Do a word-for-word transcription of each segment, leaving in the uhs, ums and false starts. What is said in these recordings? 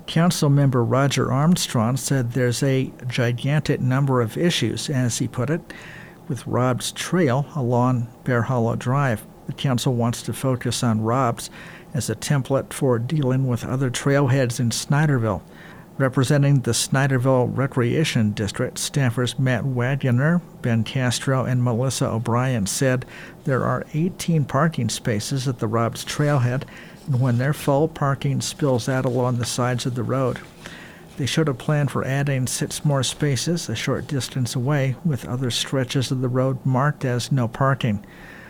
Councilmember Roger Armstrong said there's a gigantic number of issues, as he put it, with Rob's Trail along Bear Hollow Drive. The council wants to focus on Rob's as a template for dealing with other trailheads in Snyderville. Representing the Snyderville Recreation District, staffers Matt Wagoner, Ben Castro, and Melissa O'Brien said there are eighteen parking spaces at the Rob's Trailhead, and when they're full, parking spills out along the sides of the road. They should have planned for adding six more spaces a short distance away, with other stretches of the road marked as no parking.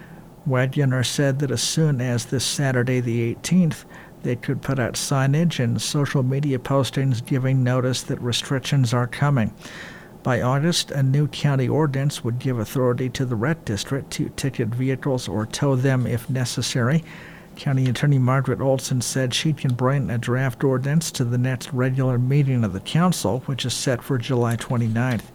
Wagoner said that as soon as this Saturday the eighteenth, they could put out signage and social media postings giving notice that restrictions are coming. By August, a new county ordinance would give authority to the Rec District to ticket vehicles or tow them if necessary. County Attorney Margaret Olson said she can bring a draft ordinance to the next regular meeting of the council, which is set for July twenty-ninth.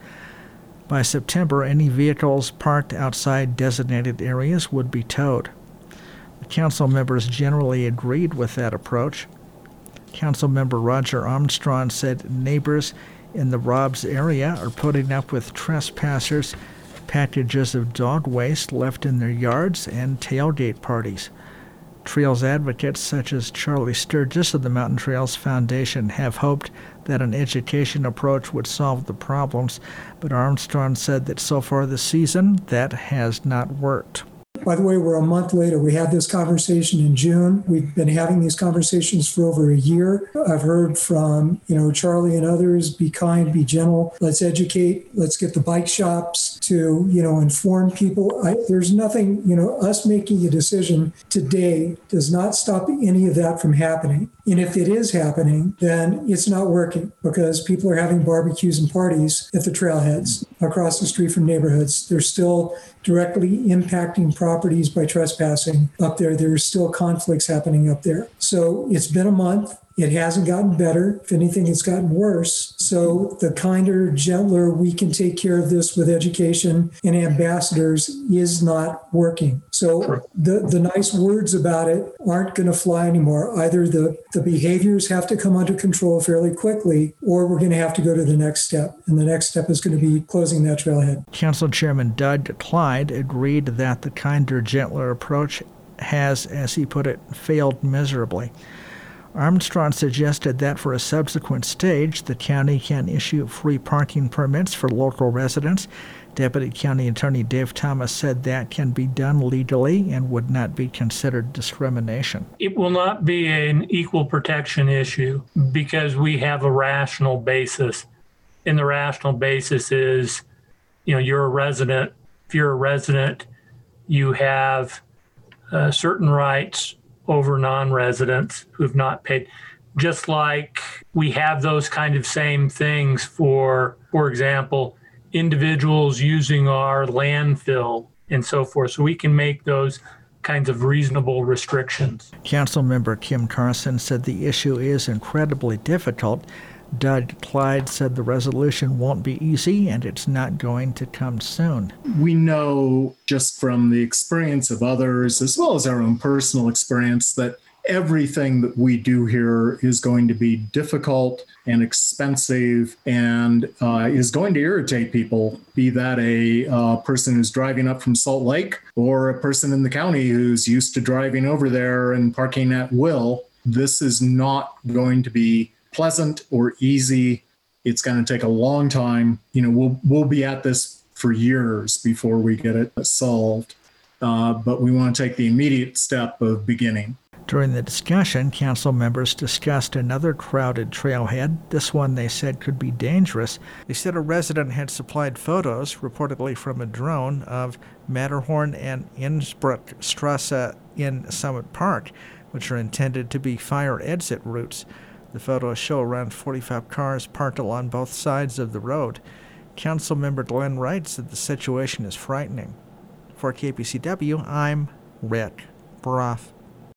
By September, any vehicles parked outside designated areas would be towed. The council members generally agreed with that approach. Councilmember Roger Armstrong said neighbors in the Rob's area are putting up with trespassers, packages of dog waste left in their yards, and tailgate parties. Trails advocates such as Charlie Sturgis of the Mountain Trails Foundation have hoped that an education approach would solve the problems, but Armstrong said that so far this season that has not worked. By the way, we're a month later. We had this conversation in June. We've been having these conversations for over a year. I've heard from, you know, Charlie and others, be kind, be gentle. Let's educate. Let's get the bike shops to, you know, inform people. I, there's nothing, you know, us making a decision today does not stop any of that from happening. And if it is happening, then it's not working because people are having barbecues and parties at the trailheads across the street from neighborhoods. They're still directly impacting properties by trespassing up there. There are still conflicts happening up there. So it's been a month. It hasn't gotten better. If anything, it's gotten worse. So the kinder, gentler we can take care of this with education and ambassadors is not working. So the, the nice words about it aren't going to fly anymore. Either the, the behaviors have to come under control fairly quickly, or we're going to have to go to the next step. And the next step is going to be closing that trailhead. Council Chairman Doug Clyde agreed that the kinder, gentler approach has, as he put it, failed miserably. Armstrong suggested that for a subsequent stage, the county can issue free parking permits for local residents. Deputy County Attorney Dave Thomas said that can be done legally and would not be considered discrimination. It will not be an equal protection issue because we have a rational basis. And the rational basis is, you know, you're a resident. If you're a resident, you have uh, certain rights over non-residents who've not paid. Just like we have those kind of same things for, for example, individuals using our landfill and so forth. So we can make those kinds of reasonable restrictions. Councilmember Kim Carson said the issue is incredibly difficult. Doug Clyde said the resolution won't be easy and it's not going to come soon. We know just from the experience of others, as well as our own personal experience, that everything that we do here is going to be difficult and expensive and uh, is going to irritate people, be that a uh, person who's driving up from Salt Lake or a person in the county who's used to driving over there and parking at will. This is not going to be pleasant or easy. It's going to take a long time. You know, we'll we'll be at this for years before we get it solved. Uh, but we want to take the immediate step of beginning. During the discussion, council members discussed another crowded trailhead. This one they said could be dangerous. They said a resident had supplied photos, reportedly from a drone, of Matterhorn and Innsbruck Strasse in Summit Park, which are intended to be fire exit routes. The photos show around forty-five cars parked along both sides of the road. Councilmember Glenn Wright said the situation is frightening. For K P C W, I'm Rick Broff.